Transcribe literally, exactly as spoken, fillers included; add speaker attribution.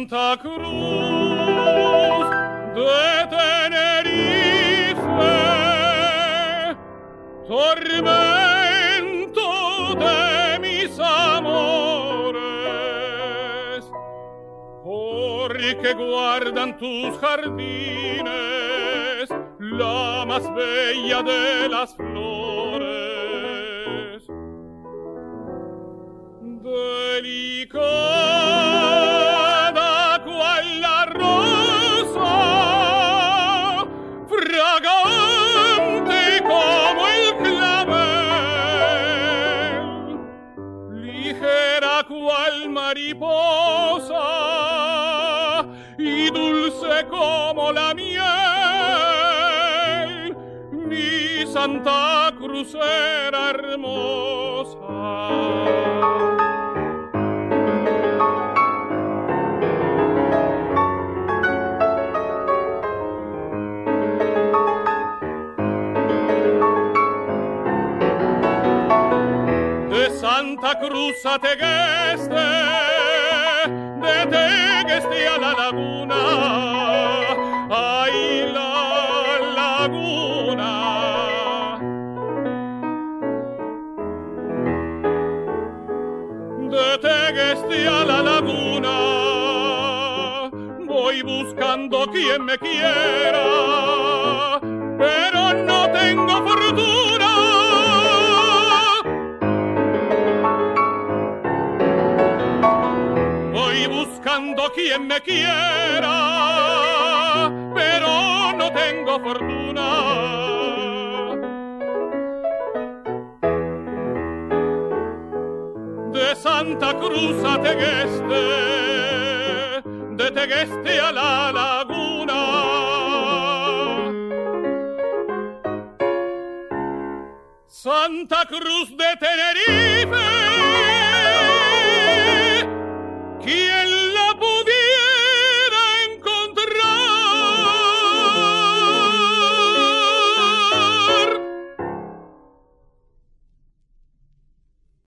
Speaker 1: Santa Cruz de Tenerife, tormento de mis amores, porque guardan tus jardines la más bella de las flores, delicada cual la rosa, fragante como el clavel, ligera cual mariposa y dulce como la miel. Mi Santa Cruz era hermosa. Santa Cruz a Tegueste, de Tegueste a la laguna, ay la laguna. De Tegueste a la laguna, voy buscando quien me quiera, pero no tengo fortuna. Buscando quien me quiera, pero no tengo fortuna. De Santa Cruz a Tegueste, de Tegueste a la laguna, Santa Cruz de Tenerife.